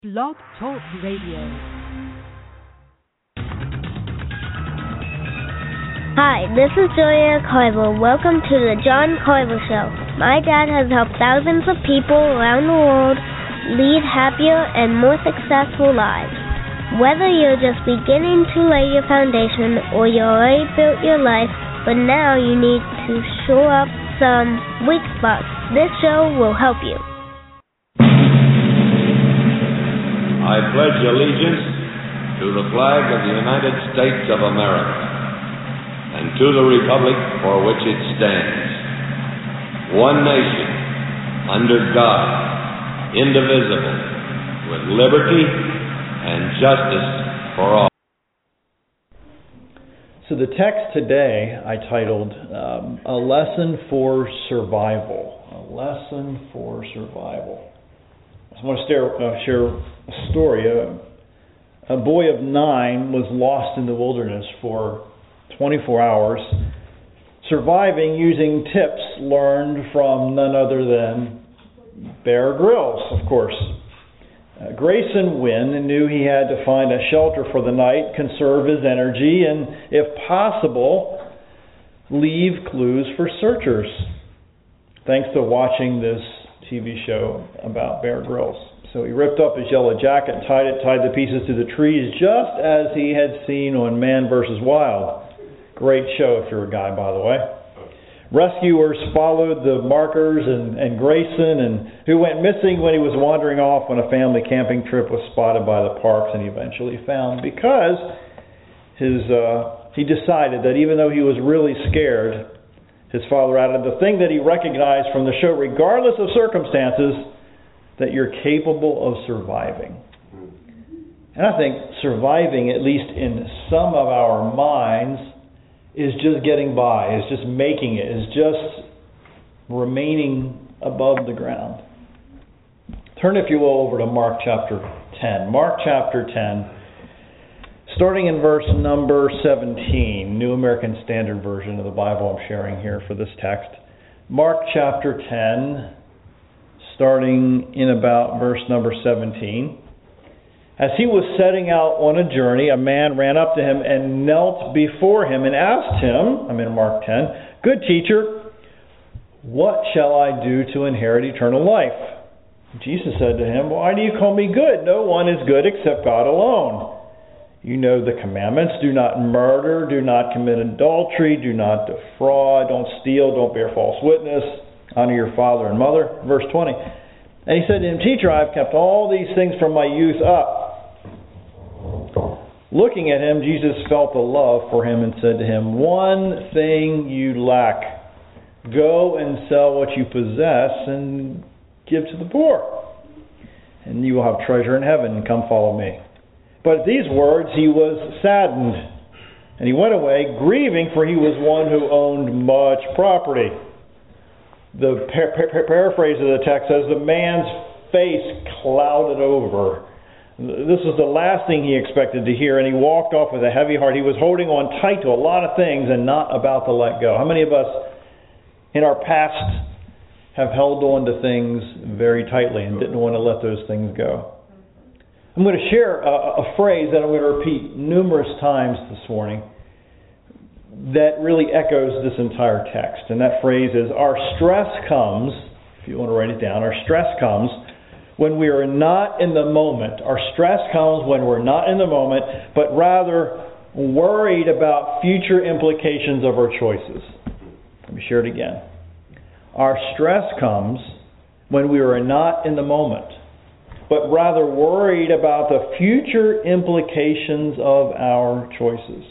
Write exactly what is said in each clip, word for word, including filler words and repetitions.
Blog Talk Radio. Hi, this is Julia Koivu. Welcome to the John Koivu Show. My dad has helped thousands of people around the world lead happier and more successful lives. Whether you're just beginning to lay your foundation or you already built your life, but now you need to shore up some weak spots, this show will help you. I pledge allegiance to the flag of the United States of America and to the republic for which it stands, one nation, under God, indivisible, with liberty and justice for all. So the text today I titled um, A Lesson for Survival. A Lesson for Survival. I want to share, uh, share a story. A, a boy of nine was lost in the wilderness for twenty-four hours, surviving using tips learned from none other than Bear Grylls, of course. Uh, Grayson Wynn knew he had to find a shelter for the night, conserve his energy, and, if possible, leave clues for searchers. Thanks to watching this T V show about Bear Grylls. So he ripped up his yellow jacket, tied it, tied the pieces to the trees, just as he had seen on Man versus. Wild. Great show if you're a guy, by the way. Rescuers followed the markers and, and Grayson, and who went missing when he was wandering off on a family camping trip, was spotted by the parks and eventually found because his uh, he decided that even though he was really scared, his father added the thing that he recognized from the show, regardless of circumstances, that you're capable of surviving. And I think surviving, at least in some of our minds, is just getting by, is just making it, is just remaining above the ground. Turn, if you will, over to Mark chapter ten. Mark chapter ten. Starting in verse number seventeen, New American Standard Version of the Bible I'm sharing here for this text. Mark chapter ten, starting in about verse number seventeen. As he was setting out on a journey, a man ran up to him and knelt before him and asked him, I'm in Mark ten, "Good teacher, what shall I do to inherit eternal life?" Jesus said to him, "Why do you call me good? No one is good except God alone. You know the commandments. Do not murder, do not commit adultery, do not defraud, don't steal, don't bear false witness, honor your father and mother." Verse twenty. And he said to him, "Teacher, I have kept all these things from my youth up." Looking at him, Jesus felt a love for him and said to him, "One thing you lack. Go and sell what you possess and give to the poor, and you will have treasure in heaven, and come follow me." But at these words he was saddened, and he went away grieving, for he was one who owned much property. The par- par- paraphrase of the text says, the man's face clouded over. This was the last thing he expected to hear, and he walked off with a heavy heart. He was holding on tight to a lot of things and not about to let go. How many of us in our past have held on to things very tightly and didn't want to let those things go? I'm going to share a, a phrase that I'm going to repeat numerous times this morning that really echoes this entire text. And that phrase is, our stress comes, if you want to write it down, our stress comes when we are not in the moment. Our stress comes when we're not in the moment, but rather worried about future implications of our choices. Let me share it again. Our stress comes when we are not in the moment, but rather worried about the future implications of our choices.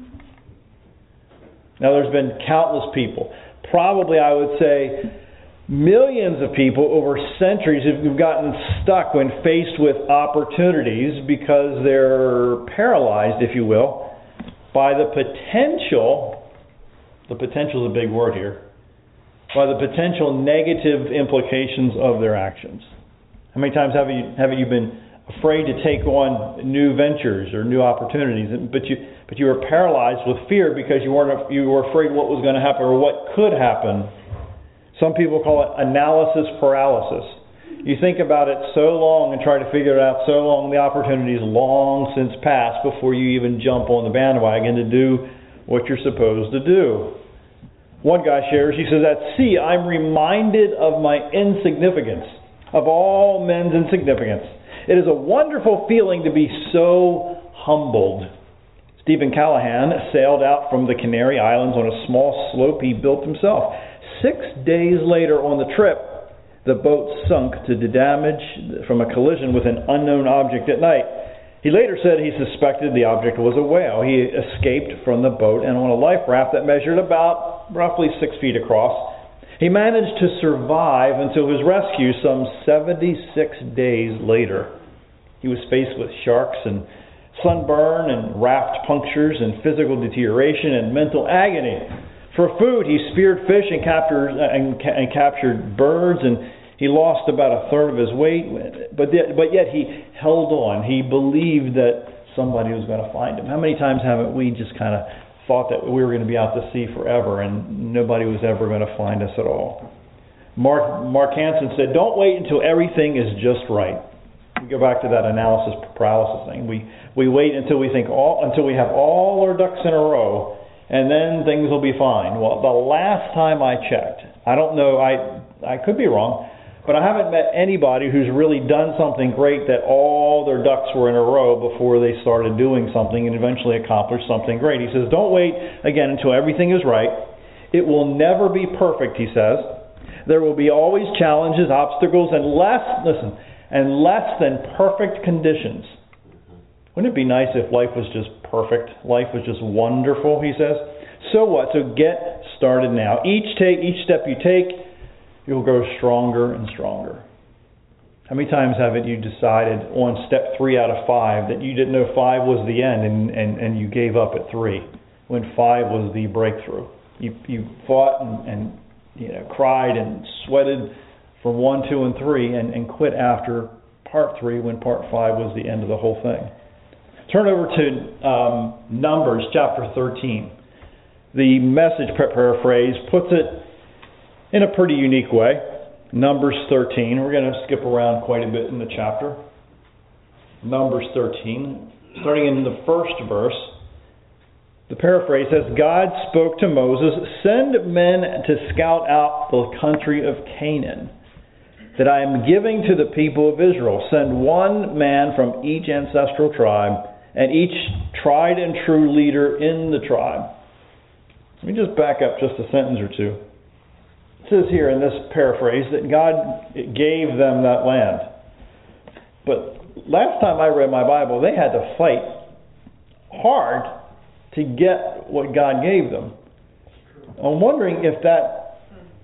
Now, there's been countless people, probably I would say millions of people over centuries who've gotten stuck when faced with opportunities because they're paralyzed, if you will, by the potential, the potential is a big word here, by the potential negative implications of their actions. How many times have you haven't you been afraid to take on new ventures or new opportunities, but you but you were paralyzed with fear because you weren't you were afraid what was going to happen or what could happen? Some people call it analysis paralysis. You think about it so long and try to figure it out so long, the opportunity's long since passed before you even jump on the bandwagon to do what you're supposed to do. One guy shares, he says, at sea, I'm reminded of my insignificance, of all men's insignificance. It is a wonderful feeling to be so humbled. Stephen Callahan sailed out from the Canary Islands on a small slope he built himself. Six days later on the trip, the boat sunk to the damage from a collision with an unknown object at night. He later said he suspected the object was a whale. He escaped from the boat and on a life raft that measured about roughly six feet across. He managed to survive until his rescue some seventy-six days later. He was faced with sharks and sunburn and raft punctures and physical deterioration and mental agony. For food, he speared fish and captured, and, and captured birds, and he lost about a third of his weight. But, the, but yet he held on. He believed that somebody was going to find him. How many times haven't we just kind of thought that we were going to be out to sea forever and nobody was ever going to find us at all? Mark, Mark Hansen said, don't wait until everything is just right. We go back to that analysis paralysis thing. We we wait until we think all until we have all our ducks in a row, and then things will be fine. Well, the last time I checked, I don't know, I I could be wrong, but I haven't met anybody who's really done something great that all their ducks were in a row before they started doing something and eventually accomplished something great. He says, don't wait again until everything is right. It will never be perfect, he says. There will be always challenges, obstacles, and less, listen, and less than perfect conditions. Wouldn't it be nice if life was just perfect? Life was just wonderful, he says. So what? So get started now. Each take, each step you take, you'll grow stronger and stronger. How many times haven't you decided on step three out of five that you didn't know five was the end and, and, and you gave up at three when five was the breakthrough? You you fought and, and you know cried and sweated for one, two, and three and, and quit after part three when part five was the end of the whole thing. Turn over to um, Numbers chapter thirteen. The Message paraphrase puts it in a pretty unique way. Numbers thirteen. We're going to skip around quite a bit in the chapter. Numbers thirteen. Starting in the first verse, the paraphrase says, God spoke to Moses, send men to scout out the country of Canaan that I am giving to the people of Israel. Send one man from each ancestral tribe and each tried and true leader in the tribe. Let me just back up just a sentence or two. It says here in this paraphrase that God gave them that land. But last time I read my Bible, they had to fight hard to get what God gave them. I'm wondering if that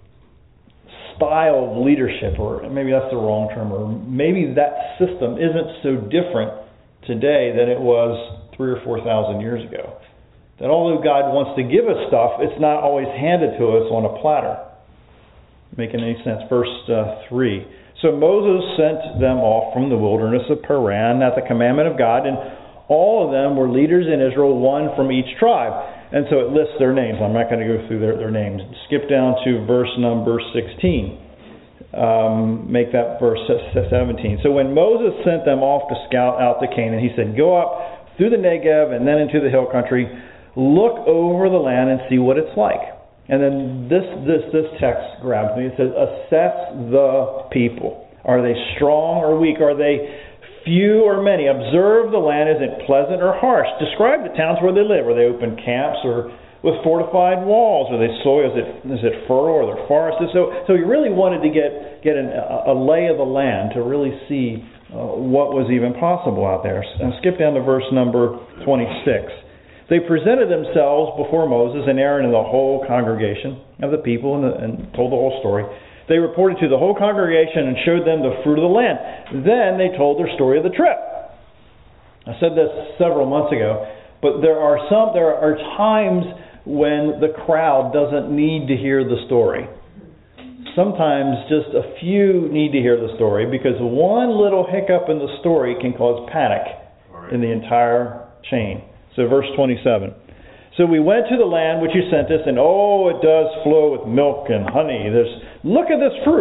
style of leadership, or maybe that's the wrong term, or maybe that system isn't so different today than it was three or four thousand years ago. That although God wants to give us stuff, it's not always handed to us on a platter. Making any sense? Verse uh, three. So Moses sent them off from the wilderness of Paran at the commandment of God, and all of them were leaders in Israel, one from each tribe. And so it lists their names. I'm not going to go through their, their names. Skip down to verse number sixteen. Um, make that verse seventeen. So when Moses sent them off to scout out to Canaan, he said, go up through the Negev and then into the hill country. Look over the land and see what it's like. And then this, this, this text grabs me. It says, assess the people. Are they strong or weak? Are they few or many? Observe the land. Is it pleasant or harsh? Describe the towns where they live. Are they open camps or with fortified walls? Are they soil? Is it is it fertile? Are there forests? So so he really wanted to get get an, a, a lay of the land to really see uh, what was even possible out there. And skip down to verse number twenty-six. They presented themselves before Moses and Aaron and the whole congregation of the people and, the, and told the whole story. They reported to the whole congregation and showed them the fruit of the land. Then they told their story of the trip. I said this several months ago, but there are some there are times when the crowd doesn't need to hear the story. Sometimes just a few need to hear the story because one little hiccup in the story can cause panic in the entire chain. So verse twenty-seven. So we went to the land which you sent us, and oh, it does flow with milk and honey. There's, look at this fruit.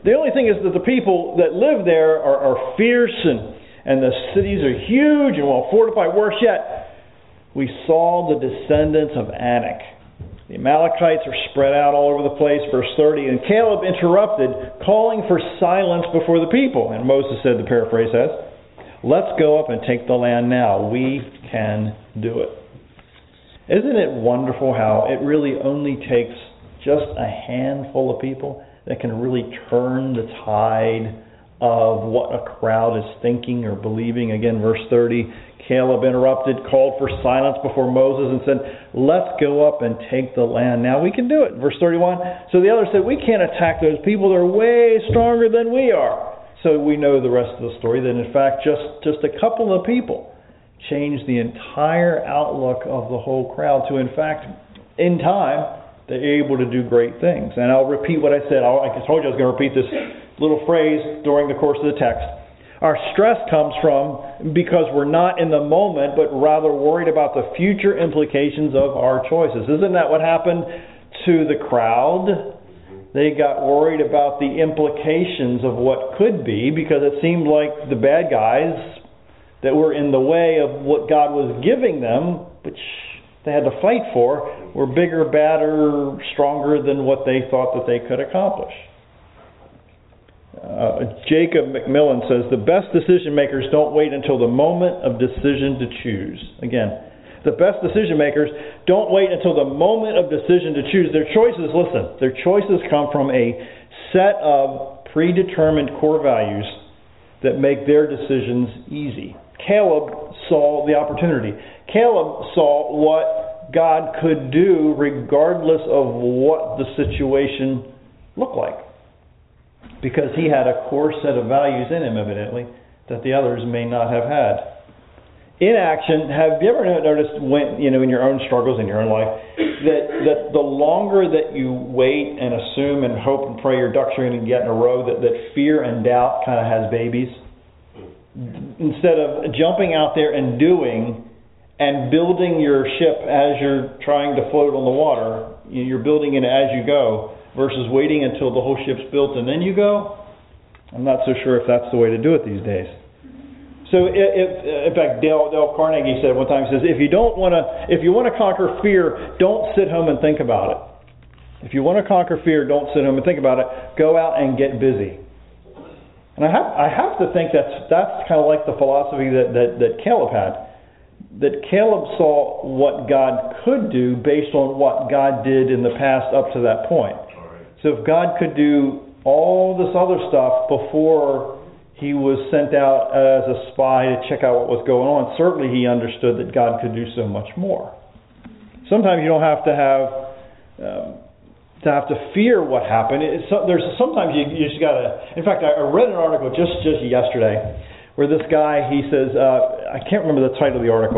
The only thing is that the people that live there are, are fierce, and, and the cities are huge and well fortified. Worse yet, we saw the descendants of Anak. The Amalekites are spread out all over the place, verse thirty, and Caleb interrupted, calling for silence before the people. And Moses said, the paraphrase says, let's go up and take the land now. We can do it. Isn't it wonderful how it really only takes just a handful of people that can really turn the tide of what a crowd is thinking or believing? Again, verse thirty, Caleb interrupted, called for silence before Moses and said, let's go up and take the land. Now we can do it. Verse thirty-one, so the others said, we can't attack those people. They're way stronger than we are. So we know the rest of the story, that in fact just, just a couple of people changed the entire outlook of the whole crowd to, in fact, in time, they're able to do great things. And I'll repeat what I said. I'll, I told you I was going to repeat this little phrase during the course of the text. Our stress comes from because we're not in the moment, but rather worried about the future implications of our choices. Isn't that what happened to the crowd? They got worried about the implications of what could be, because it seemed like the bad guys that were in the way of what God was giving them, which they had to fight for, were bigger, badder, stronger than what they thought that they could accomplish. Uh, Jacob McMillan says, the best decision makers don't wait until the moment of decision to choose. Again, the best decision makers don't wait until the moment of decision to choose. Their choices, listen, their choices come from a set of predetermined core values that make their decisions easy. Caleb saw the opportunity. Caleb saw what God could do regardless of what the situation looked like, because he had a core set of values in him, evidently, that the others may not have had. In action, have you ever noticed when, you know, in your own struggles in your own life, that, that the longer that you wait and assume and hope and pray your ducks are going to get in a row, that, that fear and doubt kind of has babies? Instead of jumping out there and doing and building your ship as you're trying to float on the water, you're building it as you go, versus waiting until the whole ship's built and then you go. I'm not so sure if that's the way to do it these days. So, if, if, in fact, Dale, Dale Carnegie said one time, he says, if you don't want to, if you want to conquer fear, don't sit home and think about it. If you want to conquer fear, don't sit home and think about it. Go out and get busy. And I have, I have to think that's that's kind of like the philosophy that, that, that Caleb had. That Caleb saw what God could do based on what God did in the past up to that point. So if God could do all this other stuff before he was sent out as a spy to check out what was going on, certainly he understood that God could do so much more. Sometimes you don't have to have um, to have to fear what happened. It's, there's sometimes you, you just got to. In fact, I read an article just just yesterday where this guy, he says, uh, I can't remember the title of the article,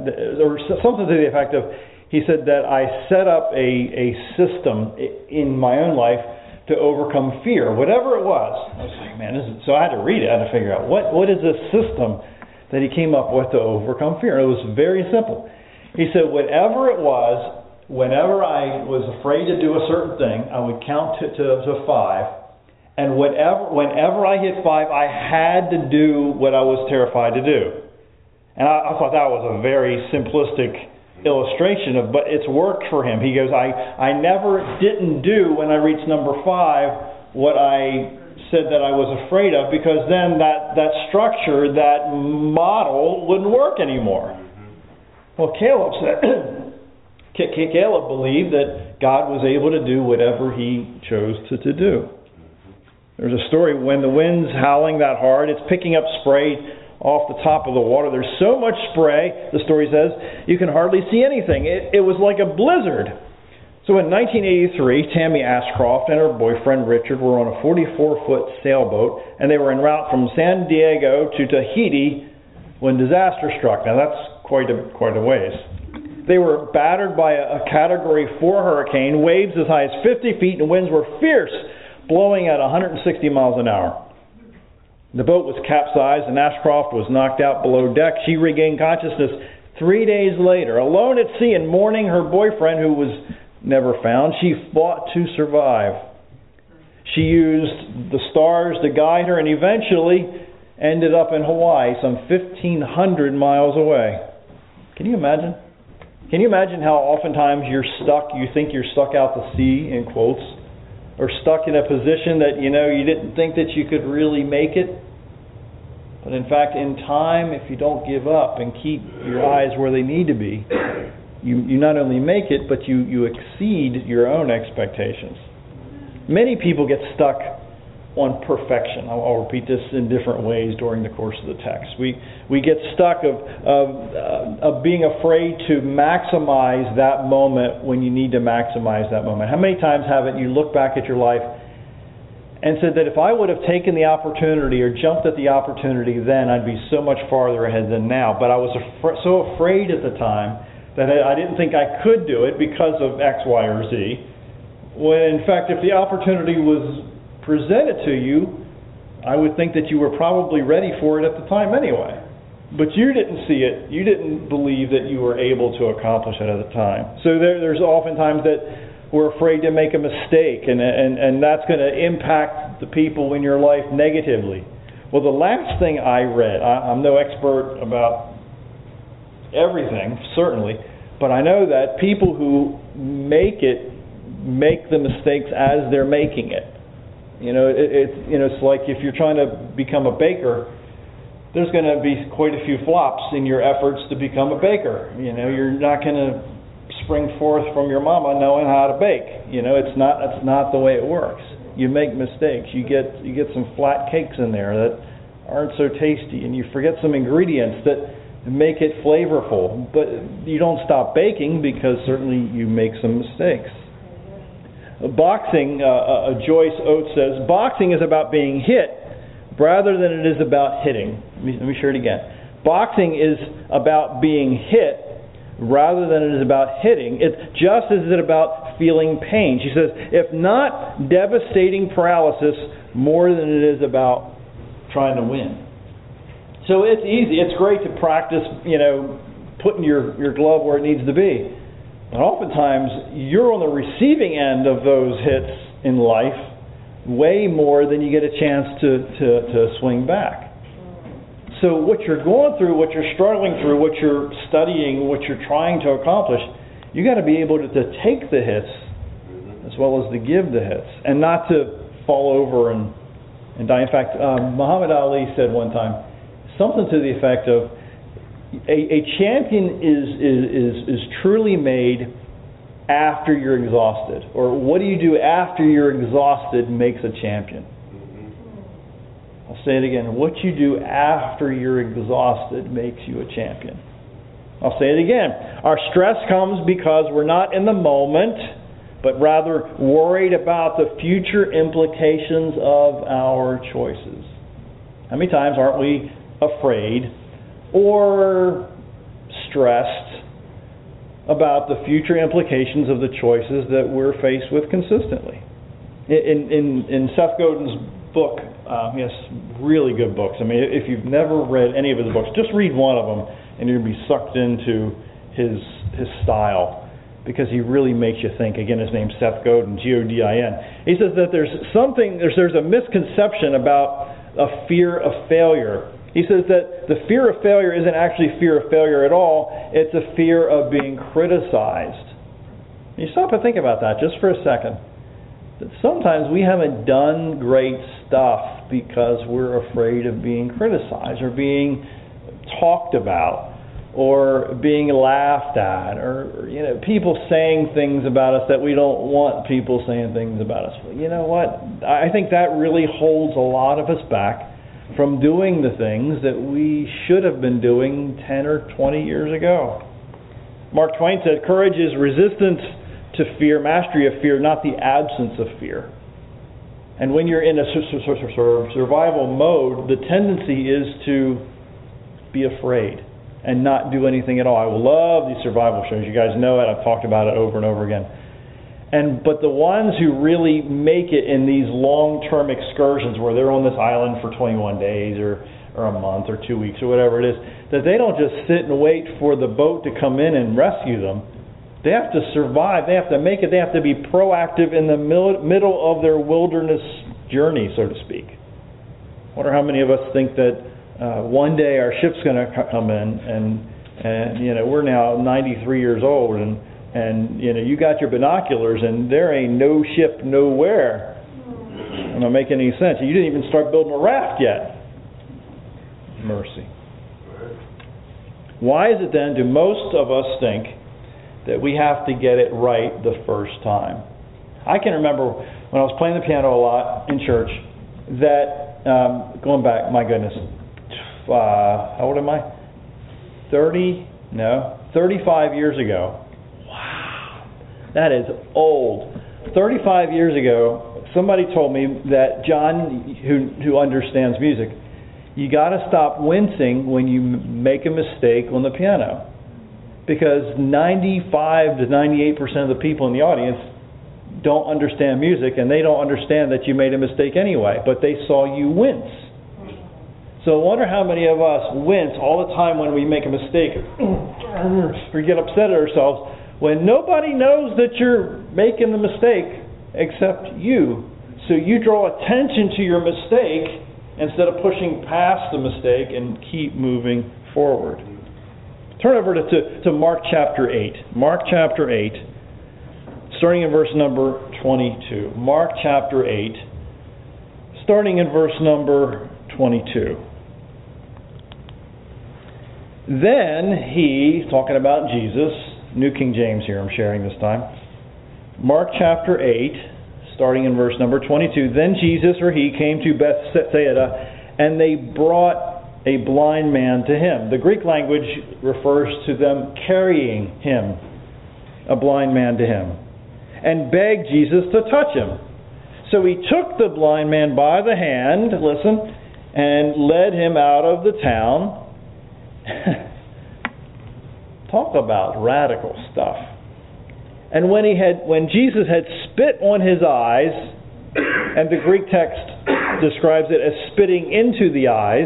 or something to the effect of, he said that I set up a a system in my own life to overcome fear, whatever it was. I was like, man, this is, so I had to read it. I had to figure out what what is this system that he came up with to overcome fear. And it was very simple. He said, whatever it was. Whenever I was afraid to do a certain thing, I would count to, to, to five, and whenever, whenever I hit five, I had to do what I was terrified to do. And I, I thought that was a very simplistic illustration of, but it's worked for him. He goes, I, I never didn't do when I reached number five what I said that I was afraid of, because then that, that structure, that model wouldn't work anymore. Well, Caleb said... Caleb believed that God was able to do whatever he chose to, to do. There's a story when the wind's howling that hard, it's picking up spray off the top of the water. There's so much spray, the story says, you can hardly see anything. It, it was like a blizzard. So in nineteen eighty-three, Tammy Ashcroft and her boyfriend Richard were on a forty-four foot sailboat, and they were en route from San Diego to Tahiti when disaster struck. Now that's quite a, quite a ways. They were battered by a Category four hurricane, waves as high as fifty feet, and winds were fierce, blowing at one hundred sixty miles an hour. The boat was capsized, and Ashcroft was knocked out below deck. She regained consciousness three days later. Alone at sea and mourning her boyfriend, who was never found, she fought to survive. She used the stars to guide her and eventually ended up in Hawaii, some fifteen hundred miles away. Can you imagine? Can you imagine how oftentimes you're stuck, you think you're stuck out to sea, in quotes, or stuck in a position that, you know, you didn't think that you could really make it? But in fact, in time, if you don't give up and keep your eyes where they need to be, you, you not only make it, but you, you exceed your own expectations. Many people get stuck on perfection. I'll, I'll repeat this in different ways during the course of the text. We we get stuck of of, uh, of being afraid to maximize that moment when you need to maximize that moment. How many times haven't you looked back at your life and said that if I would have taken the opportunity or jumped at the opportunity then, I'd be so much farther ahead than now. But I was af- so afraid at the time that I, I didn't think I could do it because of X, Y, or Z. When in fact, if the opportunity was presented to you, I would think that you were probably ready for it at the time anyway. But you didn't see it. You didn't believe that you were able to accomplish it at the time. So there, there's oftentimes that we're afraid to make a mistake, and, and, and that's going to impact the people in your life negatively. Well, the last thing I read, I, I'm no expert about everything, certainly, but I know that people who make it make the mistakes as they're making it. You know, it, it's you know, it's like if you're trying to become a baker, there's going to be quite a few flops in your efforts to become a baker. You know, you're not going to spring forth from your mama knowing how to bake. You know, it's not that's not the way it works. You make mistakes. You get you get some flat cakes in there that aren't so tasty, and you forget some ingredients that make it flavorful. But you don't stop baking because certainly you make some mistakes. Boxing, uh, uh, Joyce Oates says, boxing is about being hit rather than it is about hitting. Let me, let me share it again. Boxing is about being hit rather than it is about hitting. It's just as it is about feeling pain. She says, if not devastating paralysis, more than it is about trying to win. So it's easy. It's great to practice, you know, putting your, your glove where it needs to be. And oftentimes, you're on the receiving end of those hits in life way more than you get a chance to, to, to swing back. So what you're going through, what you're struggling through, what you're studying, what you're trying to accomplish, you got to be able to, to take the hits as well as to give the hits and not to fall over and, and die. In fact, um, Muhammad Ali said one time something to the effect of, A, a champion is, is, is, is truly made after you're exhausted. Or what do you do after you're exhausted makes a champion. I'll say it again. What you do after you're exhausted makes you a champion. I'll say it again. Our stress comes because we're not in the moment, but rather worried about the future implications of our choices. How many times aren't we afraid or stressed about the future implications of the choices that we're faced with consistently? In in, in Seth Godin's book, um, he has really good books. I mean, if you've never read any of his books, just read one of them, and you're going to be sucked into his his style, because he really makes you think. Again, his name's Seth Godin, G O D I N. He says that there's something, there's there's a misconception about a fear of failure. He says that the fear of failure isn't actually fear of failure at all. It's a fear of being criticized. You stop and think about that just for a second. That sometimes we haven't done great stuff because we're afraid of being criticized or being talked about or being laughed at, or you know, people saying things about us that we don't want people saying things about us. You know what? I think that really holds a lot of us back from doing the things that we should have been doing ten or twenty years ago. Mark Twain said, courage is resistance to fear, mastery of fear, not the absence of fear. And when you're in a survival mode, the tendency is to be afraid and not do anything at all. I love these survival shows. You guys know it. I've talked about it over and over again. And but the ones who really make it in these long-term excursions where they're on this island for twenty-one days or, or a month or two weeks or whatever it is, that they don't just sit and wait for the boat to come in and rescue them. They have to survive. They have to make it. They have to be proactive in the middle of their wilderness journey, so to speak. I wonder how many of us think that uh, one day our ship's going to come in, and and you know we're now ninety-three years old, and and you know you got your binoculars, and there ain't no ship nowhere. It don't make any sense. You didn't even start building a raft yet. Mercy. Why is it then do most of us think that we have to get it right the first time? I can remember when I was playing the piano a lot in church that, um, going back, my goodness, uh, how old am I? thirty? No, thirty-five years ago. Wow, that is old. thirty-five years ago, somebody told me that John, who, who understands music, you got to stop wincing when you make a mistake on the piano. Because ninety-five to ninety-eight percent of the people in the audience don't understand music, and they don't understand that you made a mistake anyway, but they saw you wince. So I wonder how many of us wince all the time when we make a mistake or get upset at ourselves when nobody knows that you're making the mistake except you. So you draw attention to your mistake instead of pushing past the mistake and keep moving forward. Turn over to, to, to Mark chapter eight. Mark chapter eight, starting in verse number twenty-two. Mark chapter eight, starting in verse number twenty-two. Then he, talking about Jesus, New King James here I'm sharing this time. Mark chapter eight, starting in verse number twenty-two. Then Jesus, or he, came to Bethsaida, and they brought a blind man to him. The Greek language refers to them carrying him, a blind man to him, and begged Jesus to touch him. So he took the blind man by the hand, listen, and led him out of the town. Talk about radical stuff. And when he had, when Jesus had spit on his eyes, and the Greek text describes it as spitting into the eyes,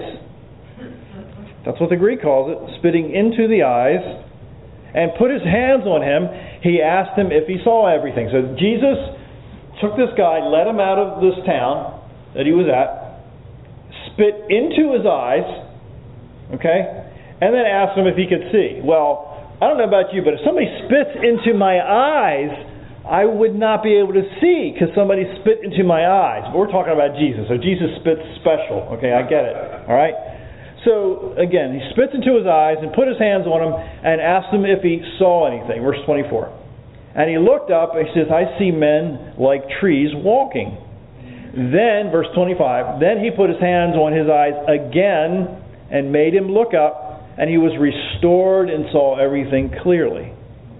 that's what the Greek calls it, spitting into the eyes, and put his hands on him, he asked him if he saw everything. So Jesus took this guy, led him out of this town that he was at, spit into his eyes, okay, and then asked him if he could see. Well, I don't know about you, but if somebody spits into my eyes, I would not be able to see because somebody spit into my eyes. But we're talking about Jesus, so Jesus spits special. Okay, I get it. All right? So, again, he spits into his eyes and put his hands on him and asked him if he saw anything. Verse twenty-four. And he looked up and he says, I see men like trees walking. Then, verse twenty-five, then he put his hands on his eyes again and made him look up, and he was restored and saw everything clearly.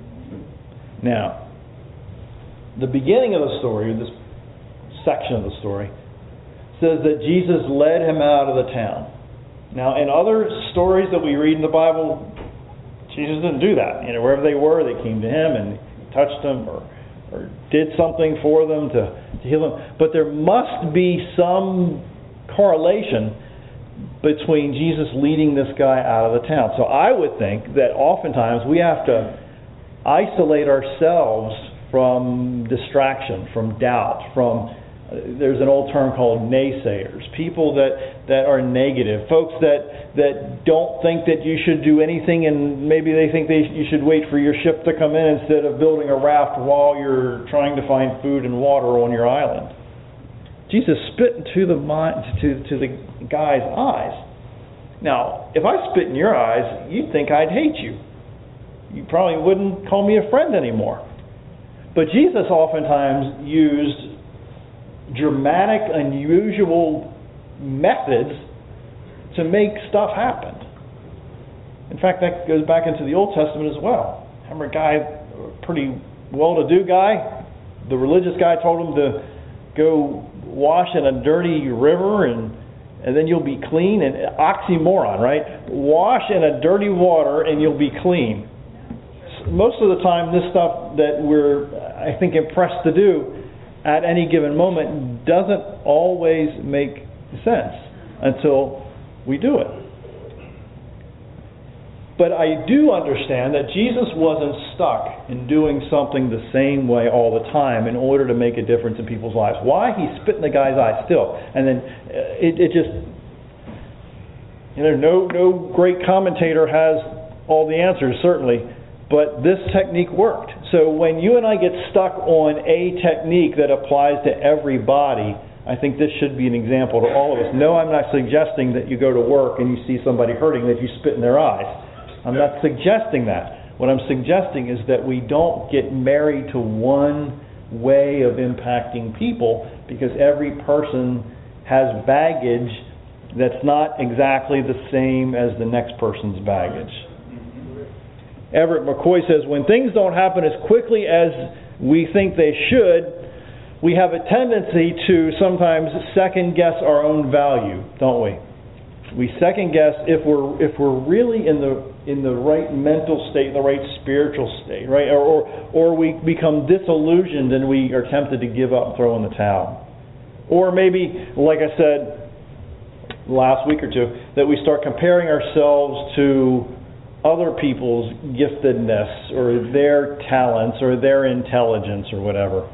Now, the beginning of the story, this section of the story, says that Jesus led him out of the town. Now, in other stories that we read in the Bible, Jesus didn't do that. You know, wherever they were, they came to him and touched them or, or did something for them to, to heal them. But there must be some correlation between Jesus leading this guy out of the town. So I would think that oftentimes we have to isolate ourselves from distraction, from doubt, from there's an old term called naysayers, people that, that are negative, folks that that don't think that you should do anything, and maybe they think they you should wait for your ship to come in instead of building a raft while you're trying to find food and water on your island. Jesus spit into the mind, to to the guy's eyes. Now, if I spit in your eyes, you'd think I'd hate you. You probably wouldn't call me a friend anymore. But Jesus oftentimes used dramatic, unusual methods to make stuff happen. In fact, that goes back into the Old Testament as well. Remember a guy, a pretty well-to-do guy, the religious guy told him to go wash in a dirty river and and then you'll be clean. And oxymoron, right? Wash in a dirty water and you'll be clean. Most of the time, this stuff that we're, I think, impressed to do at any given moment doesn't always make sense until we do it. But I do understand that Jesus wasn't stuck in doing something the same way all the time in order to make a difference in people's lives. Why? He spit in the guy's eye still. And then it, it just, you know, no, no great commentator has all the answers, certainly. But this technique worked. So when you and I get stuck on a technique that applies to everybody, I think this should be an example to all of us. No, I'm not suggesting that you go to work and you see somebody hurting, that you spit in their eyes. I'm not suggesting that. What I'm suggesting is that we don't get married to one way of impacting people, because every person has baggage that's not exactly the same as the next person's baggage. Everett McCoy says, when things don't happen as quickly as we think they should, we have a tendency to sometimes second guess our own value, don't we? We second guess if we're if we're really in the in the right mental state, the right spiritual state, right? Or or, or we become disillusioned and we are tempted to give up and throw in the towel. Or maybe, like I said last week or two, that we start comparing ourselves to other people's giftedness or their talents or their intelligence or whatever.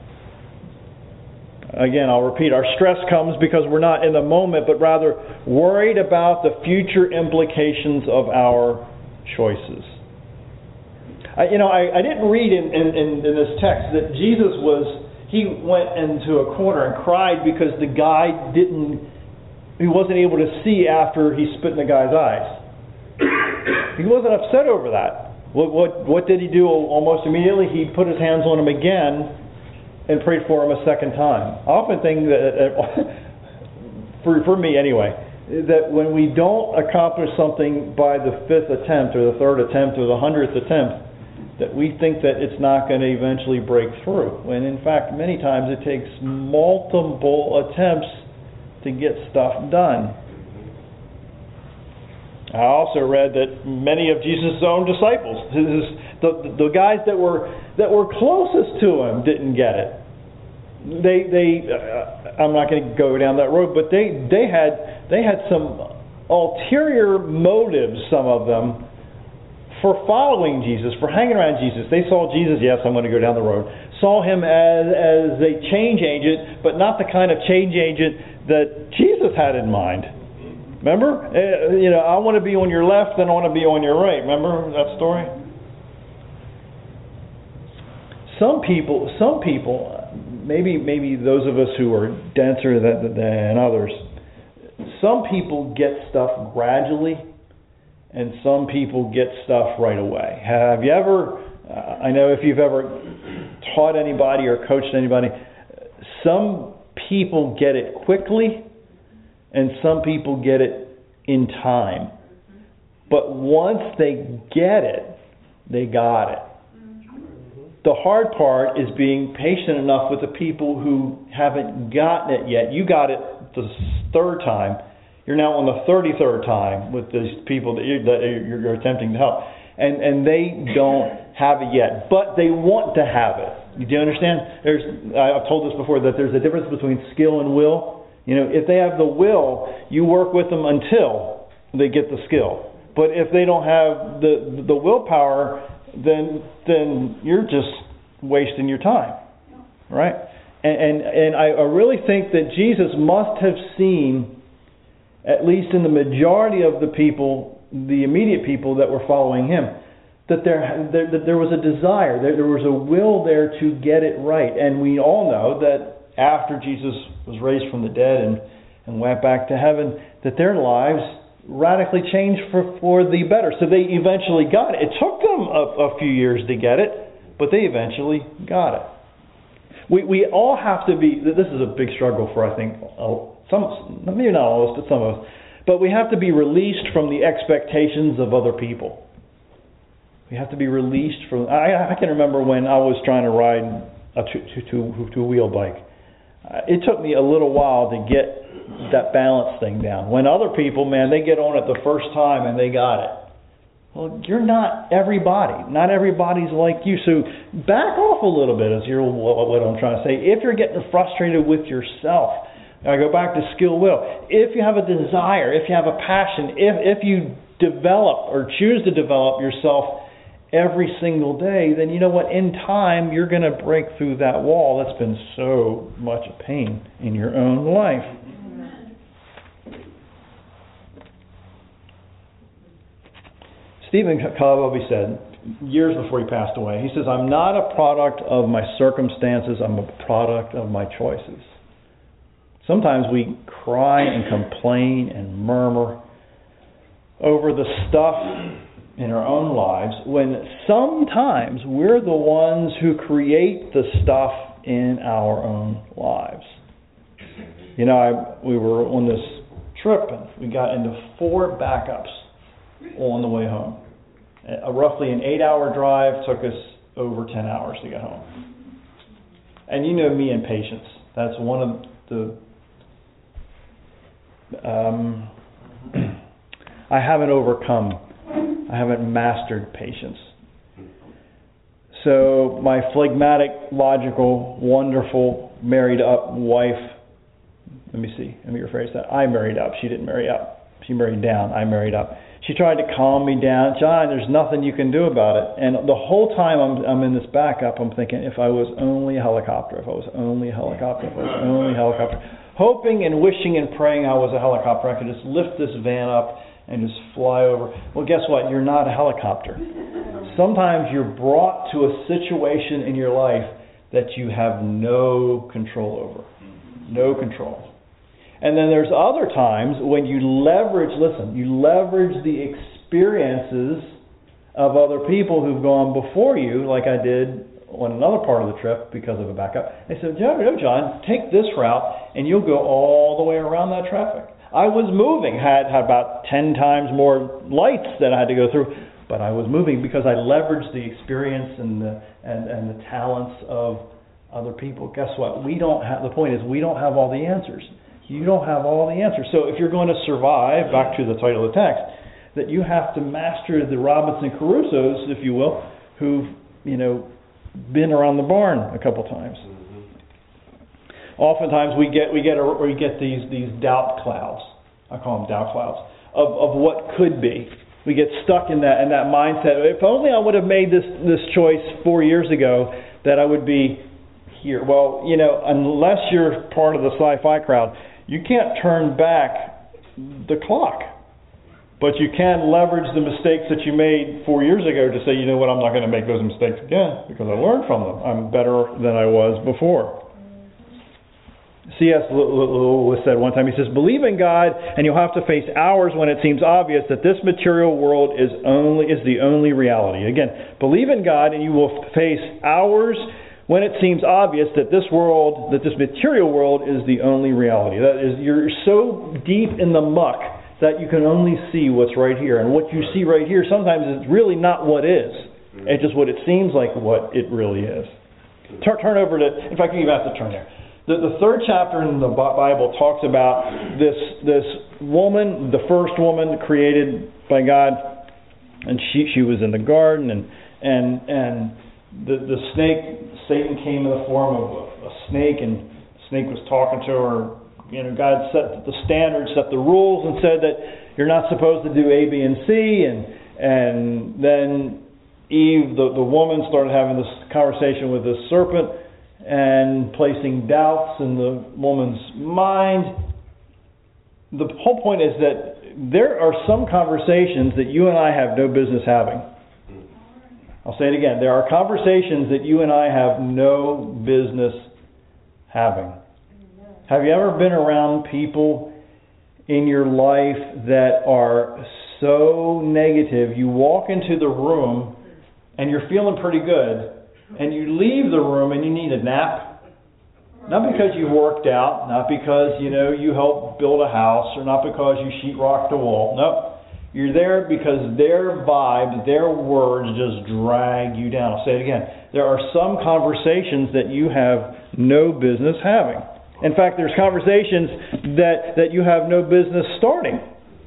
Again, I'll repeat, our stress comes because we're not in the moment, but rather worried about the future implications of our choices. I, you know, I, I didn't read in, in, in this text that Jesus was, he went into a corner and cried because the guy didn't, he wasn't able to see after he spit in the guy's eyes. He wasn't upset over that. What, what, what did he do almost immediately? He put his hands on him again and prayed for him a second time. I often think that, for for me anyway, that when we don't accomplish something by the fifth attempt or the third attempt or the hundredth attempt, that we think that it's not going to eventually break through. When in fact, many times it takes multiple attempts to get stuff done. I also read that many of Jesus' own disciples, his, the, the guys that were that were closest to him, didn't get it. They they uh, I'm not going to go down that road, but they they had they had some ulterior motives, some of them, for following Jesus, for hanging around Jesus. They saw Jesus, yes, I'm going to go down the road. Saw him as as a change agent, but not the kind of change agent that Jesus had in mind. Remember? Uh, you know, I want to be on your left and I want to be on your right. Remember that story? Some people, some people, maybe maybe those of us who are denser than, than others, some people get stuff gradually and some people get stuff right away. Have you ever, uh, I know if you've ever taught anybody or coached anybody, some people get it quickly and some people get it in time. But once they get it, they got it. The hard part is being patient enough with the people who haven't gotten it yet. You got it the third time. You're now on the thirty-third time with these people that you're, that you're attempting to help. And and they don't have it yet. But they want to have it. Do you understand? There's I've told this before that there's a difference between skill and will. You know, if they have the will, you work with them until they get the skill. But if they don't have the the willpower, then then you're just wasting your time, right? And and, and I, I really think that Jesus must have seen, at least in the majority of the people, the immediate people that were following him, that there there, that there was a desire, there, there was a will there to get it right. And we all know that after Jesus was raised from the dead and, and went back to heaven, that their lives radically changed for, for the better. So they eventually got it. It took them a, a few years to get it, but they eventually got it. We we all have to be, this is a big struggle for, I think, some, maybe not all of us, but some of us, but we have to be released from the expectations of other people. We have to be released from, I, I can remember when I was trying to ride a two, two, two, two-wheel bike. Uh, it took me a little while to get that balance thing down. When other people, man, they get on it the first time and they got it. Well, you're not everybody. Not everybody's like you. So back off a little bit is what I'm trying to say. If you're getting frustrated with yourself, I go back to skill will. If you have a desire, if you have a passion, if if you develop or choose to develop yourself every single day, then you know what? In time, you're going to break through that wall that's been so much a pain in your own life. Stephen Covey said, years before he passed away, he says, I'm not a product of my circumstances, I'm a product of my choices. Sometimes we cry and complain and murmur over the stuff in our own lives when sometimes we're the ones who create the stuff in our own lives. You know, I, we were on this trip and we got into four backups on the way home. A, roughly an eight-hour drive took us over ten hours to get home. And you know me and patience. That's one of the... Um, I haven't overcome, I haven't mastered patience. So my phlegmatic, logical, wonderful, married up wife, let me see, let me rephrase that. I married up. She didn't marry up. She married down. I married up. She tried to calm me down. John, there's nothing you can do about it. And the whole time I'm, I'm in this backup, I'm thinking, if I was only a helicopter, if I was only a helicopter, if I was only a helicopter. Hoping and wishing and praying I was a helicopter. I could just lift this van up and just fly over. Well, guess what? You're not a helicopter. Sometimes you're brought to a situation in your life that you have no control over. No control. And then there's other times when you leverage, listen, you leverage the experiences of other people who've gone before you, like I did on another part of the trip because of a backup. They said, John, John, take this route and you'll go all the way around that traffic. I was moving, had, had about ten times more lights that I had to go through, but I was moving because I leveraged the experience and the and, and the talents of other people. Guess what? We don't have, the point is we don't have all the answers. You don't have all the answers. So if you're going to survive, back to the title of the text, that you have to master the Robinson Crusoes, if you will, who've, you know, been around the barn a couple times. Oftentimes we get we get a, we get these these doubt clouds. I call them doubt clouds of of what could be. We get stuck in that in that mindset. If only I would have made this this choice four years ago, that I would be here. Well, you know, unless you're part of the sci-fi crowd, you can't turn back the clock. But you can leverage the mistakes that you made four years ago to say, you know what, I'm not going to make those mistakes again because I learned from them. I'm better than I was before. C S Lewis said one time, he says, believe in God and you'll have to face hours when it seems obvious that this material world is only is the only reality. Again, believe in God and you will face hours when it seems obvious that this world, that this material world is the only reality. That is, you're so deep in the muck that you can only see what's right here. And what you see right here sometimes is really not what is. It's just what it seems like what it really is. Turn, turn over to, in fact, you even have to turn there. The, the third chapter in the Bible talks about this this woman, the first woman created by God, and she she was in the garden, and and and the the snake, Satan came in the form of a, a snake, and the snake was talking to her. You know, God set the standards, set the rules, and said that you're not supposed to do A, B, and C, and and then Eve, the the woman, started having this conversation with the serpent, and placing doubts in the woman's mind. The whole point is that there are some conversations that you and I have no business having. I'll say it again. There are conversations that you and I have no business having. Have you ever been around people in your life that are so negative? You walk into the room and you're feeling pretty good, and you leave the room and you need a nap. Not because you worked out, not because, you know, you helped build a house, or not because you sheetrocked a wall. No, you're there because their vibe, their words just drag you down. I'll say it again. There are some conversations that you have no business having. In fact, there's conversations that, that you have no business starting.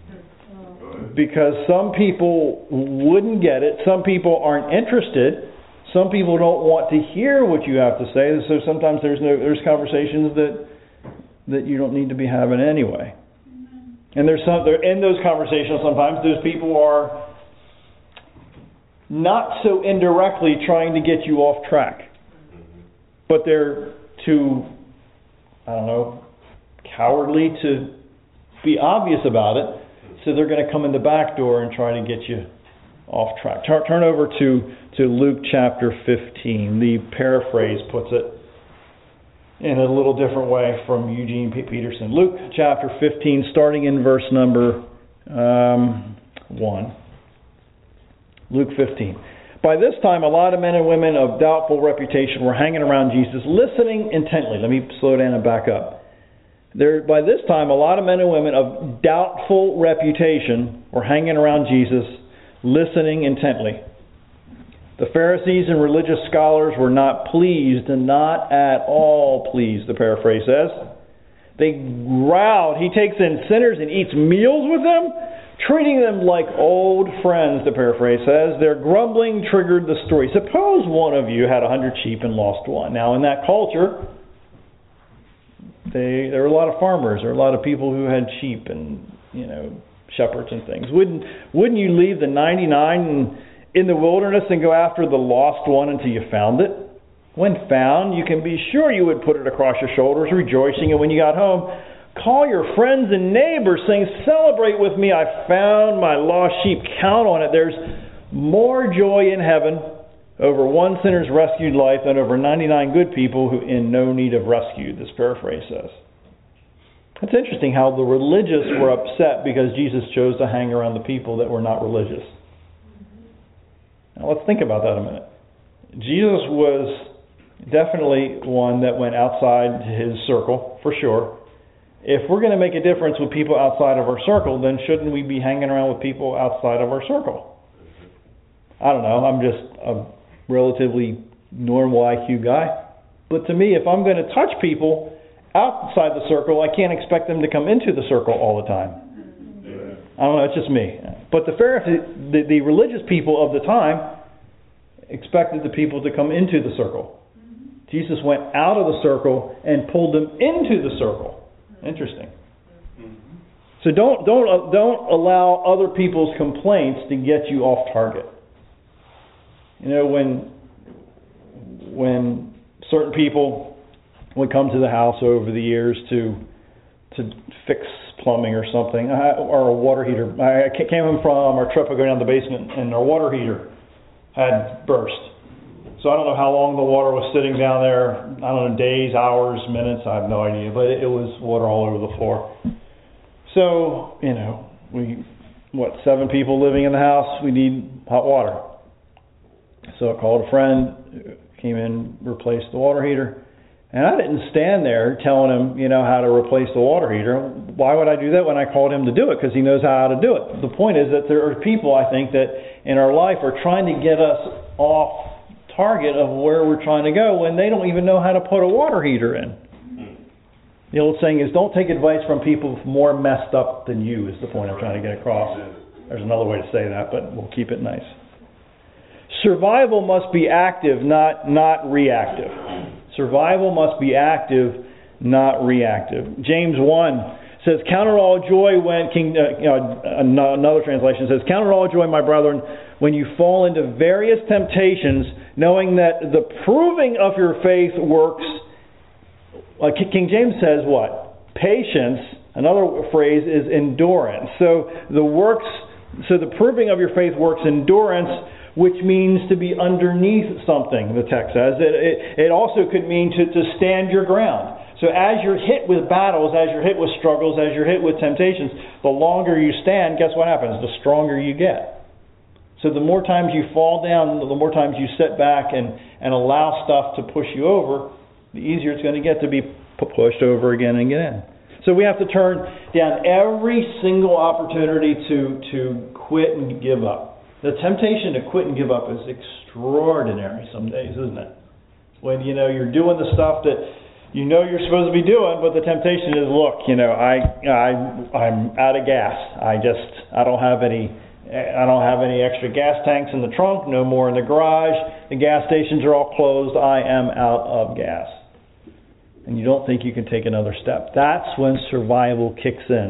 Because some people wouldn't get it. Some people aren't interested. Some people don't want to hear what you have to say, so sometimes there's no there's conversations that that you don't need to be having anyway. And there's some, they're in those conversations sometimes, those people are not so indirectly trying to get you off track. But they're too, I don't know, cowardly to be obvious about it. So they're going to come in the back door and try to get you off track. Turn, turn over to, to Luke chapter fifteen. The paraphrase puts it in a little different way from Eugene P. Peterson. Luke chapter fifteen, starting in verse number um, one. Luke fifteen. By this time, a lot of men and women of doubtful reputation were hanging around Jesus, listening intently. Let me slow down and back up. There, by this time, a lot of men and women of doubtful reputation were hanging around Jesus, listening intently. The Pharisees and religious scholars were not pleased, and not at all pleased, the paraphrase says. They growled, "He takes in sinners and eats meals with them," treating them like old friends, the paraphrase says. Their grumbling triggered the story. Suppose one of you had a hundred sheep and lost one. Now, in that culture, they, there were a lot of farmers, there were a lot of people who had sheep and, you know, shepherds and things. Wouldn't wouldn't you leave the ninety-nine in the wilderness and go after the lost one until you found it? When found, you can be sure you would put it across your shoulders, rejoicing, and when you got home, call your friends and neighbors, saying, "Celebrate with me, I found my lost sheep." Count on it. There's more joy in heaven over one sinner's rescued life than over ninety-nine good people who in no need of rescue, this paraphrase says. It's interesting how the religious were upset because Jesus chose to hang around the people that were not religious. Now let's think about that a minute. Jesus was definitely one that went outside his circle, for sure. If we're going to make a difference with people outside of our circle, then shouldn't we be hanging around with people outside of our circle? I don't know. I'm just a relatively normal I Q guy. But to me, if I'm going to touch people outside the circle, I can't expect them to come into the circle all the time. I don't know. It's just me. But the Pharisees, the, the religious people of the time expected the people to come into the circle. Jesus went out of the circle and pulled them into the circle. Interesting. So don't don't don't allow other people's complaints to get you off target. You know, when when certain people would come to the house over the years to to fix plumbing or something, or a water heater. I came in from our trip. I go down the basement, and our water heater had burst. So I don't know how long the water was sitting down there. I don't know, days, hours, minutes. I have no idea. But it, it was water all over the floor. So, you know, we, what, seven people living in the house. We need hot water. So I called a friend, came in, replaced the water heater. And I didn't stand there telling him, you know, how to replace the water heater. Why would I do that when I called him to do it? Because he knows how to do it. The point is that there are people, I think, that in our life are trying to get us off target of where we're trying to go when they don't even know how to put a water heater in. The old saying is, don't take advice from people more messed up than you, is the point I'm trying to get across. There's another way to say that, but we'll keep it nice. Survival must be active, not not reactive. Survival must be active, not reactive. James one says, "Count it all joy when," King, uh, you know, another translation says, "Count it all joy, my brethren, when you fall into various temptations, knowing that the proving of your faith works." Uh, King James says what? Patience. Another phrase is endurance. So the works. So the proving of your faith works endurance, which means to be underneath something, the text says. It, it, it also could mean to, to stand your ground. So as you're hit with battles, as you're hit with struggles, as you're hit with temptations, the longer you stand, guess what happens? The stronger you get. So the more times you fall down, the more times you sit back and, and allow stuff to push you over, the easier it's going to get to be pushed over again and get in. So we have to turn down every single opportunity to, to quit and give up. The temptation to quit and give up is extraordinary some days, isn't it? When, you know, you're doing the stuff that you know you're supposed to be doing, but the temptation is, look, you know, I, I, I'm out of gas. I just, I don't have any, I don't have any extra gas tanks in the trunk, no more in the garage. The gas stations are all closed. I am out of gas. And you don't think you can take another step. That's when survival kicks in.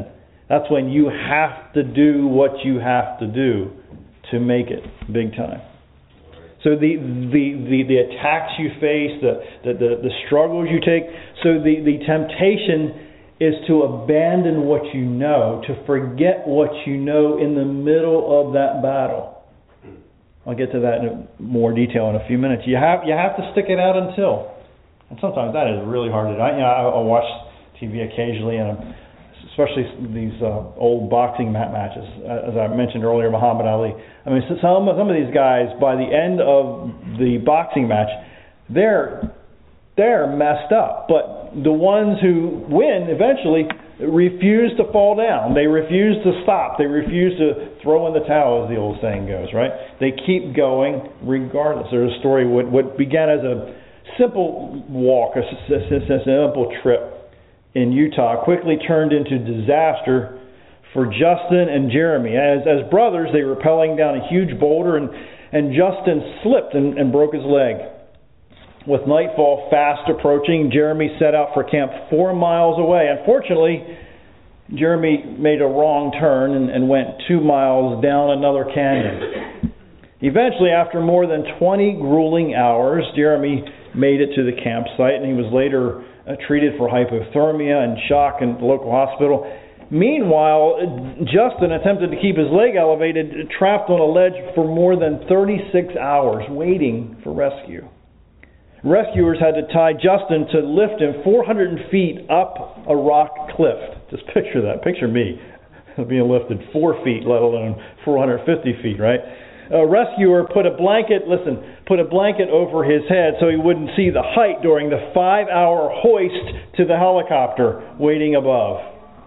That's when you have to do what you have to do to make it big time. So the the, the, the attacks you face, the, the, the, the struggles you take, so the, the temptation is to abandon what you know, to forget what you know in the middle of that battle. I'll get to that in more detail in a few minutes. You have you have to stick it out until, and sometimes that is really hard to do. I, you know, I, I watch T V occasionally, and I'm, especially these uh, old boxing mat matches. As I mentioned earlier, Muhammad Ali. I mean, some some of these guys, by the end of the boxing match, they're they're messed up. But the ones who win eventually refuse to fall down. They refuse to stop. They refuse to throw in the towel, as the old saying goes, right? They keep going regardless. There's a story what what began as a simple walk, a, a, a simple trip in Utah, quickly turned into disaster for Justin and Jeremy. As as brothers, they were rappelling down a huge boulder, and, and Justin slipped and, and broke his leg. With nightfall fast approaching, Jeremy set out for camp four miles away. Unfortunately, Jeremy made a wrong turn and, and went two miles down another canyon. Eventually, after more than twenty grueling hours, Jeremy made it to the campsite, and he was later uh, treated for hypothermia and shock in the local hospital. Meanwhile, Justin attempted to keep his leg elevated, trapped on a ledge for more than thirty-six hours, waiting for rescue. Rescuers had to tie Justin to lift him four hundred feet up a rock cliff. Just picture that. Picture me being lifted four feet, let alone four hundred fifty feet, right? A rescuer put a blanket, listen, put a blanket over his head so he wouldn't see the height during the five-hour hoist to the helicopter waiting above.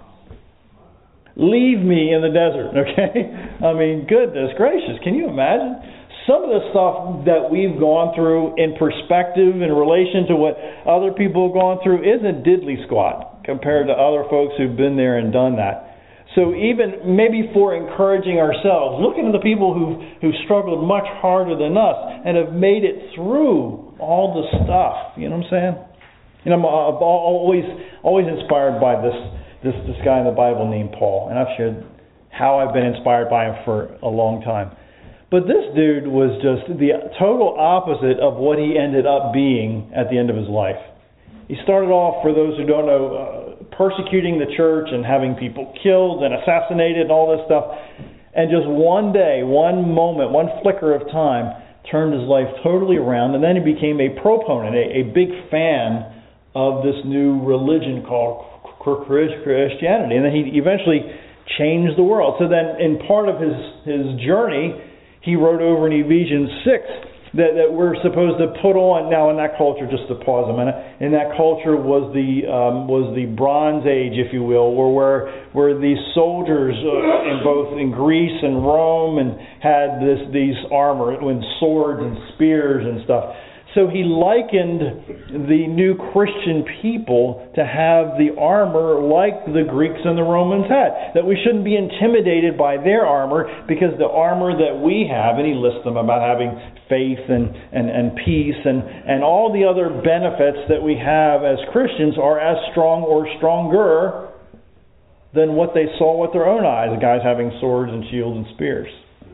Leave me in the desert, okay? I mean, goodness gracious, can you imagine? Some of the stuff that we've gone through in perspective in relation to what other people have gone through isn't diddly squat compared to other folks who've been there and done that. So even maybe for encouraging ourselves, looking at the people who've, who've struggled much harder than us and have made it through all the stuff. You know what I'm saying? You know, I'm always always inspired by this, this, this guy in the Bible named Paul. And I've shared how I've been inspired by him for a long time. But this dude was just the total opposite of what he ended up being at the end of his life. He started off, for those who don't know, uh, persecuting the church and having people killed and assassinated and all this stuff. And just one day, one moment, one flicker of time turned his life totally around. And then he became a proponent, a, a big fan of this new religion called Christianity. And then he eventually changed the world. So then in part of his, his journey, he wrote over in Ephesians six that, that we're supposed to put on. Now, in that culture, just to pause a minute, in that culture was the um, was the Bronze Age, if you will, where where, where these soldiers uh, in both in Greece and Rome and had this these armor with swords and spears and stuff. So he likened the new Christian people to have the armor like the Greeks and the Romans had. That we shouldn't be intimidated by their armor because the armor that we have, and he lists them about having faith and, and, and peace and, and all the other benefits that we have as Christians are as strong or stronger than what they saw with their own eyes, the guys having swords and shields and spears.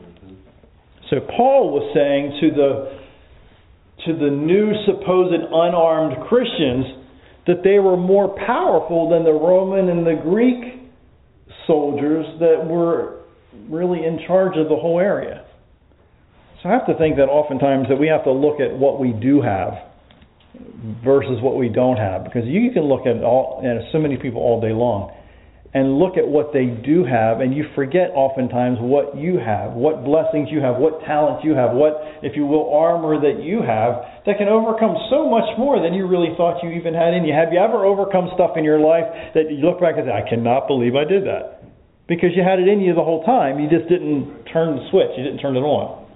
So Paul was saying to the to the new supposed unarmed Christians that they were more powerful than the Roman and the Greek soldiers that were really in charge of the whole area. So I have to think that oftentimes that we have to look at what we do have versus what we don't have, because you can look at all at so many people all day long and look at what they do have, and you forget oftentimes what you have, what blessings you have, what talents you have, what, if you will, armor that you have that can overcome so much more than you really thought you even had in you. Have you ever overcome stuff in your life that you look back and say, I cannot believe I did that? Because you had it in you the whole time. You just didn't turn the switch. You didn't turn it on.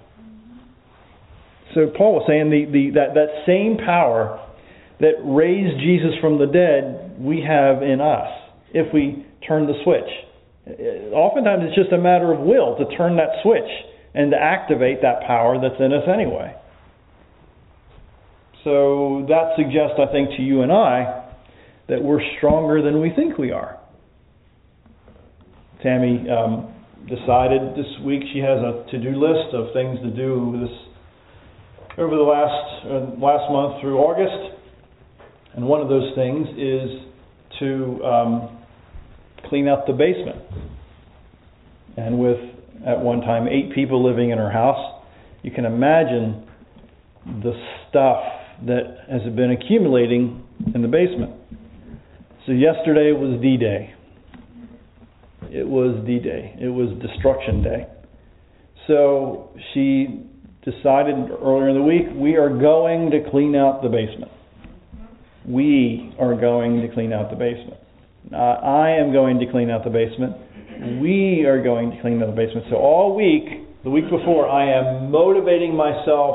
So Paul was saying the, the that, that same power that raised Jesus from the dead we have in us if we turn the switch. Oftentimes it's just a matter of will to turn that switch and to activate that power that's in us anyway. So that suggests, I think, to you and I that we're stronger than we think we are. Tammy um, decided this week she has a to-do list of things to do this over the last uh, last month through August, and one of those things is to um, clean up the basement. And with at one time eight people living in her house, you can imagine the stuff that has been accumulating in the basement. So yesterday was D-Day. It was D-Day. It was Destruction Day. So she decided earlier in the week, we are going to clean out the basement. We are going to clean out the basement. Uh, I am going to clean out the basement. We are going to clean out the basement. So all week, the week before, I am motivating myself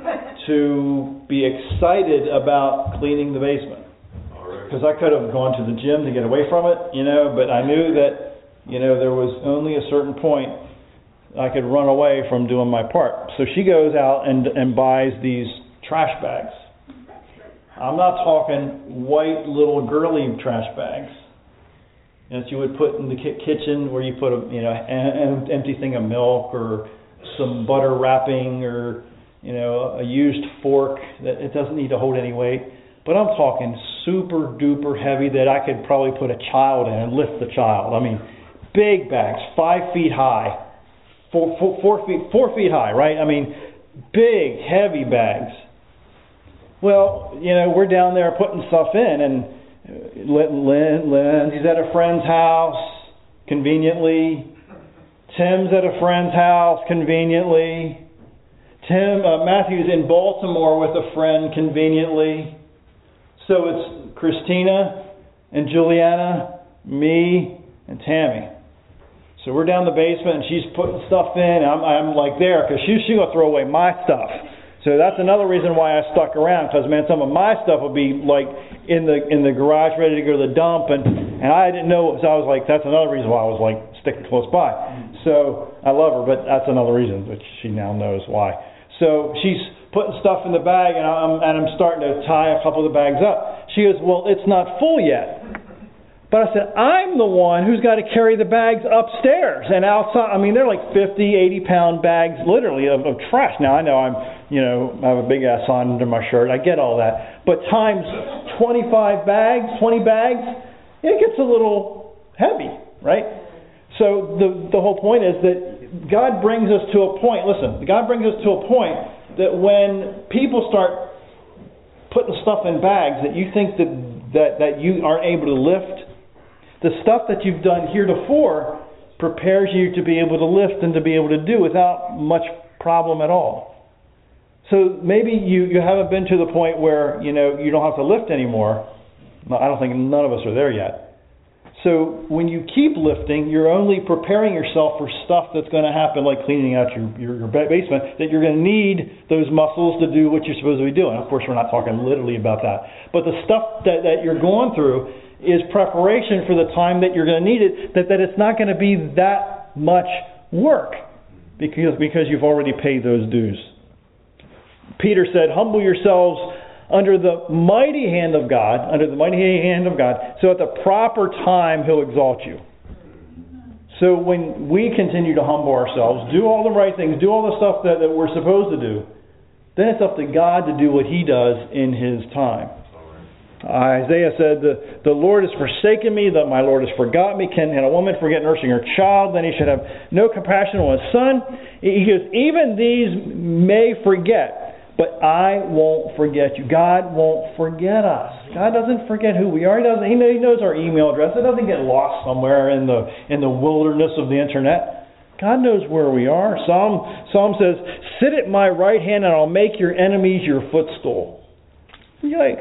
to be excited about cleaning the basement. Because I could have gone to the gym to get away from it, you know, but I knew that, you know, there was only a certain point I could run away from doing my part. So she goes out and and buys these trash bags. I'm not talking white little girly trash bags that you would put in the ki- kitchen where you put a you know an empty thing of milk or some butter wrapping or you know a used fork that it doesn't need to hold any weight. But I'm talking super duper heavy that I could probably put a child in and lift the child. I mean, big bags, five feet high. Four, four, four feet, four feet high, right? I mean, big, heavy bags. Well, you know, we're down there putting stuff in, and Lynn, Lindsay's at a friend's house, conveniently. Tim's at a friend's house, conveniently. Tim, uh, Matthew's in Baltimore with a friend, conveniently. So it's Christina and Juliana, me, and Tammy. So we're down the basement, and she's putting stuff in, and I'm, I'm like there, because she, she's going to throw away my stuff. So that's another reason why I stuck around, because, man, some of my stuff would be, like, in the in the garage ready to go to the dump, and, and I didn't know, so I was like, that's another reason why I was, like, sticking close by. So I love her, but that's another reason, which she now knows why. So she's putting stuff in the bag, and I'm, and I'm starting to tie a couple of the bags up. She goes, well, it's not full yet. But I said, I'm the one who's got to carry the bags upstairs and outside. I mean, they're like fifty, eighty pound bags, literally, of, of trash. Now, I know I'm, you know, I have a big ass sign under my shirt. I get all that. But times twenty-five bags, twenty bags, it gets a little heavy, right? So the the whole point is that God brings us to a point, listen, God brings us to a point that when people start putting stuff in bags that you think that, that, that you aren't able to lift, the stuff that you've done heretofore prepares you to be able to lift and to be able to do without much problem at all. So maybe you, you haven't been to the point where, you know, you don't have to lift anymore. I don't think none of us are there yet. So when you keep lifting, you're only preparing yourself for stuff that's going to happen, like cleaning out your, your, your basement, that you're going to need those muscles to do what you're supposed to be doing. Of course, we're not talking literally about that. But the stuff that, that you're going through is preparation for the time that you're going to need it, that, that it's not going to be that much work because, because you've already paid those dues. Peter said, humble yourselves under the mighty hand of God, under the mighty hand of God, so at the proper time He'll exalt you. So when we continue to humble ourselves, do all the right things, do all the stuff that, that we're supposed to do, then it's up to God to do what He does in His time. Isaiah said, the, the Lord has forsaken me, that my Lord has forgotten me. Can, can a woman forget nursing her child? Then He should have no compassion on His son. He goes, even these may forget, but I won't forget you. God won't forget us. God doesn't forget who we are. He doesn't. He knows our email address. It doesn't get lost somewhere in the in the wilderness of the internet. God knows where we are. Psalm Psalm says, "Sit at my right hand, and I'll make your enemies your footstool." Yikes!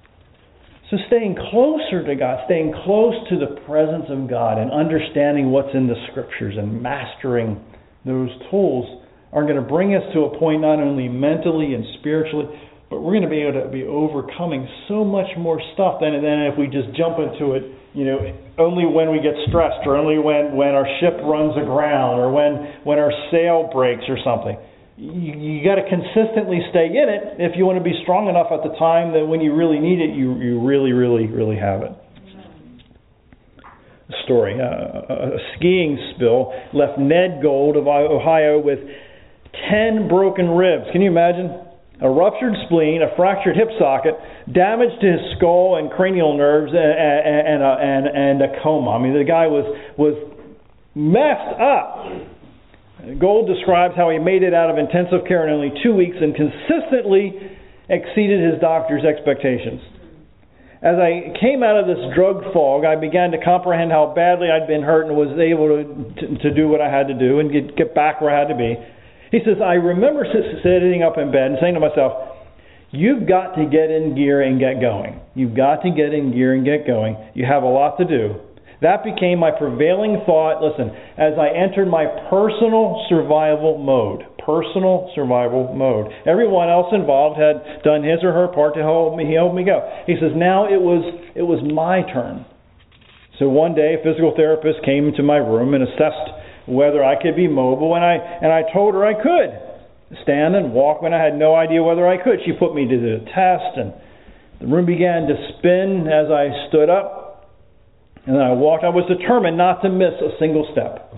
So staying closer to God, staying close to the presence of God, and understanding what's in the Scriptures and mastering those tools are going to bring us to a point not only mentally and spiritually, but we're going to be able to be overcoming so much more stuff than, than if we just jump into it, you know, only when we get stressed or only when, when our ship runs aground or when, when our sail breaks or something. You, you got to consistently stay in it if you want to be strong enough at the time that when you really need it, you, you really, really, really have it. story. Uh, a skiing spill left Ned Gold of Ohio with ten broken ribs. Can you imagine? A ruptured spleen, a fractured hip socket, damage to his skull and cranial nerves, and, and, and, and a coma. I mean, the guy was was messed up. Gold describes how he made it out of intensive care in only two weeks and consistently exceeded his doctor's expectations. As I came out of this drug fog, I began to comprehend how badly I'd been hurt and was able to, to, to do what I had to do and get, get back where I had to be. He says, I remember sitting up in bed and saying to myself, you've got to get in gear and get going. You've got to get in gear and get going. You have a lot to do. That became my prevailing thought, listen, as I entered my personal survival mode. Personal survival mode. Everyone else involved had done his or her part to help me, help me go. He says, now it was it was my turn. So one day, a physical therapist came into my room and assessed whether I could be mobile, and I and I told her I could stand and walk when I had no idea whether I could. She put me to the test, and the room began to spin as I stood up, and then I walked. I was determined not to miss a single step.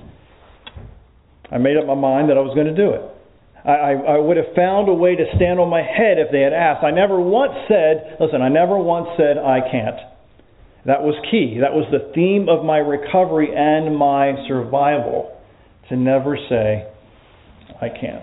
I made up my mind that I was going to do it. I, I, I would have found a way to stand on my head if they had asked. I never once said, listen, I never once said I can't. That was key. That was the theme of my recovery and my survival. To never say, I can't.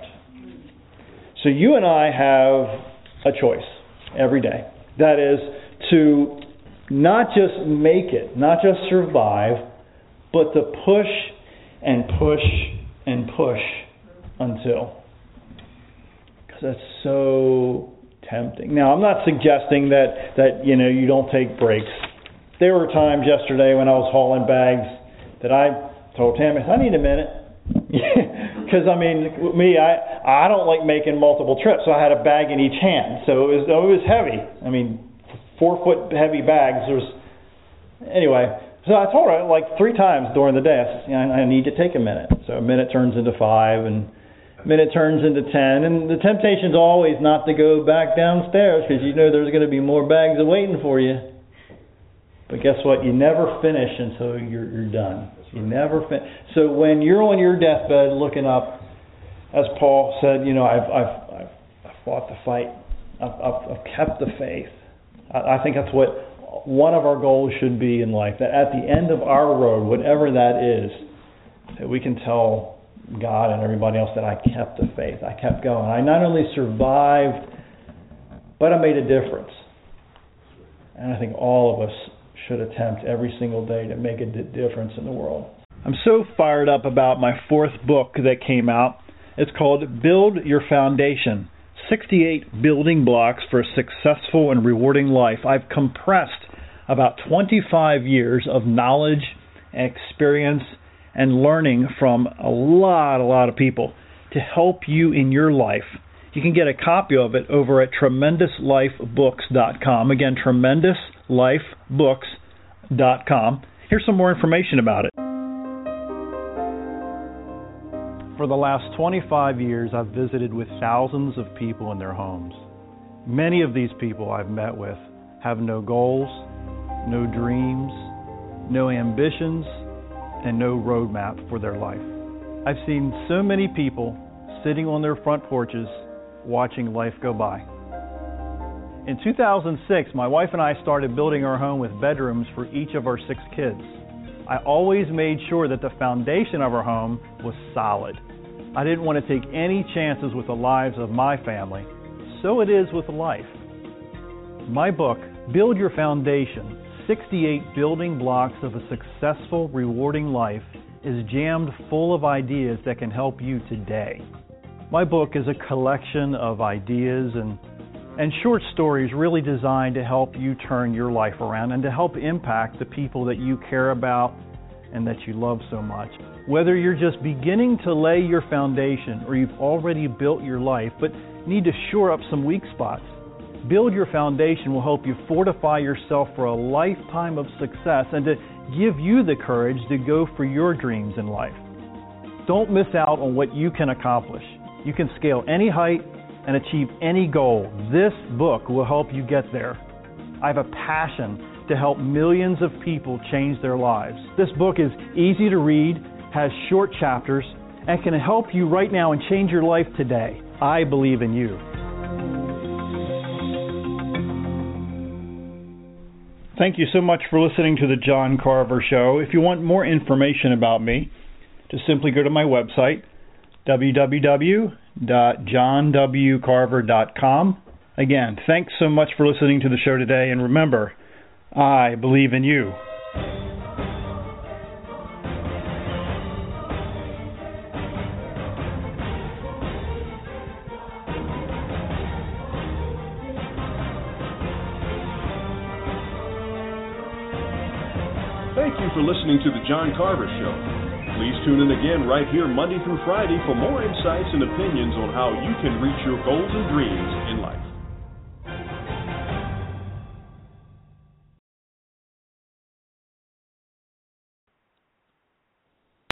So you and I have a choice every day. That is to not just make it, not just survive, but to push and push and push until. Because that's so tempting. Now, I'm not suggesting that, that you know you don't take breaks. There were times yesterday when I was hauling bags that I told Tammy, I need a minute. Because, I mean, me, I I don't like making multiple trips, so I had a bag in each hand. So it was, it was heavy. I mean, four-foot heavy bags. There was, anyway, so I told her like three times during the day, I said, I need to take a minute. So a minute turns into five, and a minute turns into ten. And the temptation's always not to go back downstairs because you know there's going to be more bags waiting for you. But guess what? You never finish until you're, you're done. You never fin- So when you're on your deathbed looking up, as Paul said, you know, I've I've I've, I've fought the fight. I've, I've, I've kept the faith. I, I think that's what one of our goals should be in life. That at the end of our road, whatever that is, that we can tell God and everybody else that I kept the faith. I kept going. I not only survived, but I made a difference. And I think all of us should attempt every single day to make a d- difference in the world. I'm so fired up about my fourth book that came out. It's called Build Your Foundation, sixty-eight Building Blocks for a Successful and Rewarding Life. I've compressed about twenty-five years of knowledge, experience, and learning from a lot, a lot of people to help you in your life. You can get a copy of it over at tremendous life books dot com. Again, tremendous life books dot com. Here's some more information about it. For the last twenty-five years, I've visited with thousands of people in their homes. Many of these people I've met with have no goals, no dreams, no ambitions, and no roadmap for their life. I've seen so many people sitting on their front porches watching life go by. In two thousand six, my wife and I started building our home with bedrooms for each of our six kids. I always made sure that the foundation of our home was solid. I didn't want to take any chances with the lives of my family. So it is with life. My book, Build Your Foundation, sixty-eight Building Blocks of a Successful, Rewarding Life, is jammed full of ideas that can help you today. My book is a collection of ideas and and short stories really designed to help you turn your life around and to help impact the people that you care about and that you love so much. Whether you're just beginning to lay your foundation or you've already built your life but need to shore up some weak spots, Build Your Foundation will help you fortify yourself for a lifetime of success and to give you the courage to go for your dreams in life. Don't miss out on what you can accomplish. You can scale any height and achieve any goal. This book will help you get there. I have a passion to help millions of people change their lives. This book is easy to read, has short chapters, and can help you right now and change your life today. I believe in you. Thank you so much for listening to the John Carver Show. If you want more information about me, just simply go to my website, w w w dot john w carver dot com. Again, thanks so much for listening to the show today, and remember, I believe in you. Thank you for listening to The John Carver Show. Please tune in again right here Monday through Friday for more insights and opinions on how you can reach your goals and dreams in life.